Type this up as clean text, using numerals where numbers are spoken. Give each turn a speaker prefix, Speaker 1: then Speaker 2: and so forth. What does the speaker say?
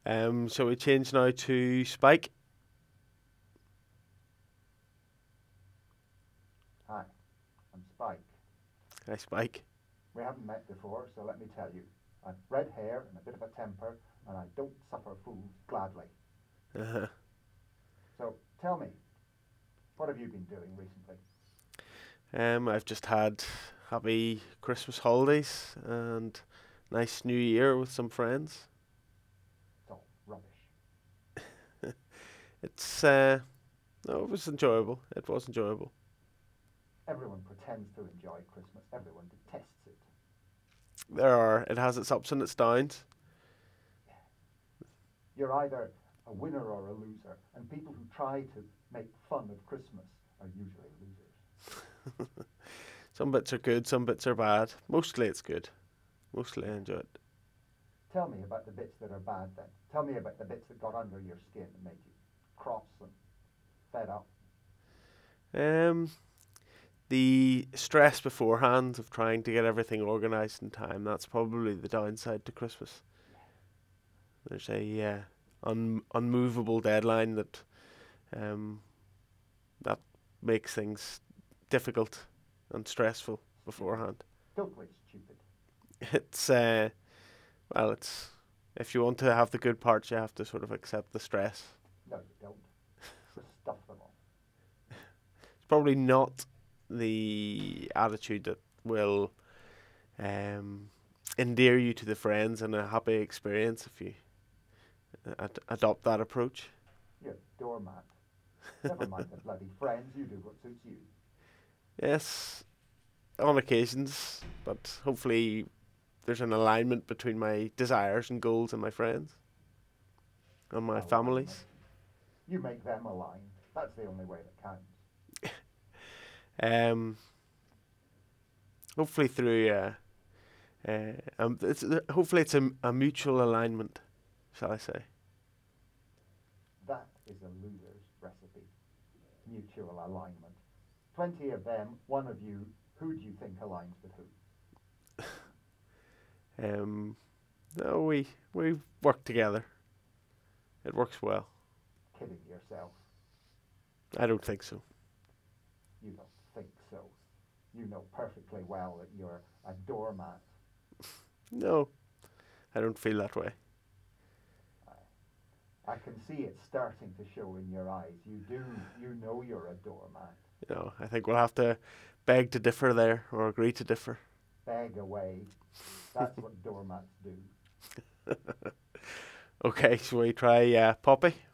Speaker 1: So we change now to Spike.
Speaker 2: Hi, I'm Spike.
Speaker 1: Hi, Spike.
Speaker 2: We haven't met before, so let me tell you. I've red hair and a bit of a temper, and I don't suffer fools gladly.
Speaker 1: Uh-huh.
Speaker 2: So tell me, what have you been doing recently?
Speaker 1: I've just had happy Christmas holidays and nice New Year with some friends.
Speaker 2: It's all rubbish.
Speaker 1: It's no, it was enjoyable. It was enjoyable.
Speaker 2: Everyone pretends to enjoy Christmas, everyone detests it.
Speaker 1: It has its ups and its downs.
Speaker 2: You're either a winner or a loser, and people who try to make fun of Christmas are usually losers.
Speaker 1: Some bits are good, some bits are bad. Mostly it's good. Mostly I enjoy it.
Speaker 2: Tell me about the bits that are bad then. Tell me about the bits that got under your skin and made you cross and fed up.
Speaker 1: Um, the stress beforehand of trying to get everything organised in time, that's probably the downside to Christmas. There's a unmovable deadline um, that makes things difficult and stressful
Speaker 2: Stupid.
Speaker 1: beforehand.
Speaker 2: Totally stupid.
Speaker 1: It's well, it's if you want to have the good parts, you have to sort of accept the stress.
Speaker 2: No, you don't. Just stuff them all.
Speaker 1: It's probably not the attitude that will um, endear you to the friends and a happy experience if you adopt that approach.
Speaker 2: You're a doormat. Never mind the bloody friends. You do what suits you.
Speaker 1: Yes, on occasions, but hopefully there's an alignment between my desires and goals and my friends and my
Speaker 2: Alignment.
Speaker 1: families.
Speaker 2: You make them align. That's the only way that counts.
Speaker 1: Um, hopefully through hopefully it's a mutual alignment, shall I say?
Speaker 2: That is a loser's recipe. Mutual alignment. 20 of them, one of you. Who do you think aligns with who?
Speaker 1: No, we work together. It works well.
Speaker 2: Kidding yourself.
Speaker 1: I don't think so.
Speaker 2: You don't think so. You know perfectly well that you're a doormat.
Speaker 1: No, I don't feel that way.
Speaker 2: I can see it starting to show in your eyes. You do. You know you're a doormat.
Speaker 1: I think we'll have to beg to differ there or agree to differ.
Speaker 2: Beg away. That's what doormats do.
Speaker 1: Okay, so we try Poppy.